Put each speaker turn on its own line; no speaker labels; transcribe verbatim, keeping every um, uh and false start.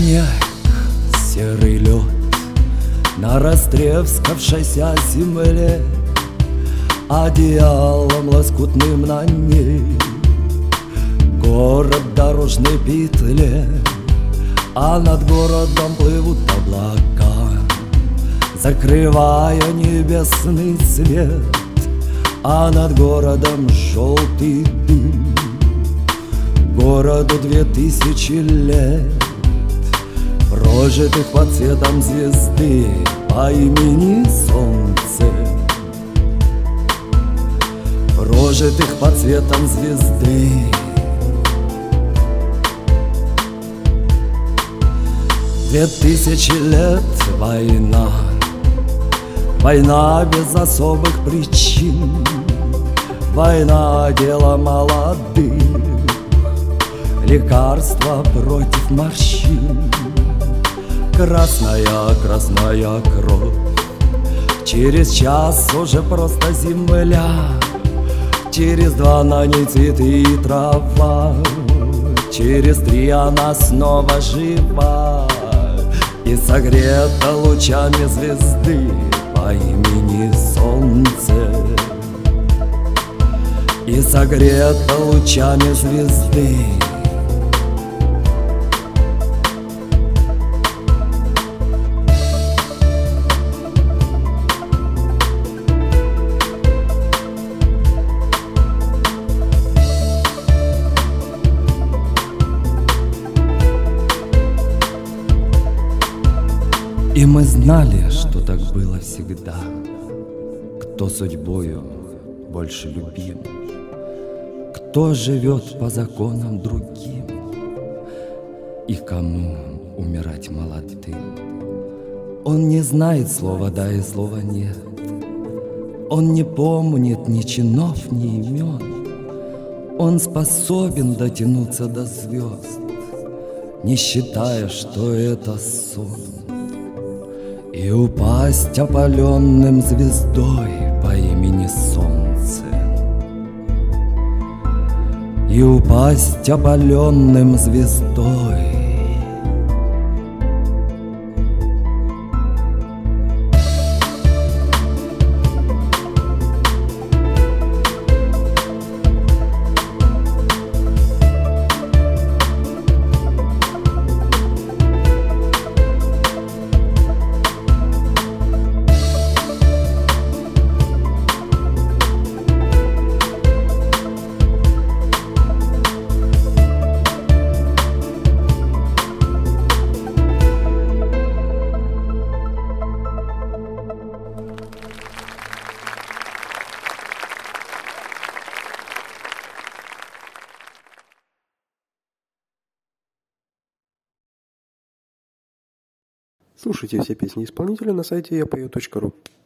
Снег, серый лед на растрескавшейся земле, одеялом лоскутным на ней город в дорожной петле, а над городом плывут облака, закрывая небесный свет, а над городом желтый дым. Городу две тысячи лет, прожитых под цветом звезды по имени Солнце, прожитых под цветом звезды. Две тысячи лет война, война без особых причин, война дело молодых, лекарство против морщин. Красная, красная кровь, через час уже просто земля, через два на ней цветы и трава, через три она снова жива и согрета лучами звезды по имени Солнце, и согрета лучами звезды. И мы знали, что так было всегда, кто судьбою больше любим, кто живет по законам другим и кому умирать молодым. Он не знает слова «да» и слова «нет», он не помнит ни чинов, ни имен, он способен дотянуться до звезд, не считая, что это сон, и упасть опаленным звездой по имени Солнце, и упасть опаленным звездой.
Слушайте все песни исполнителя на сайте я пою точка ру.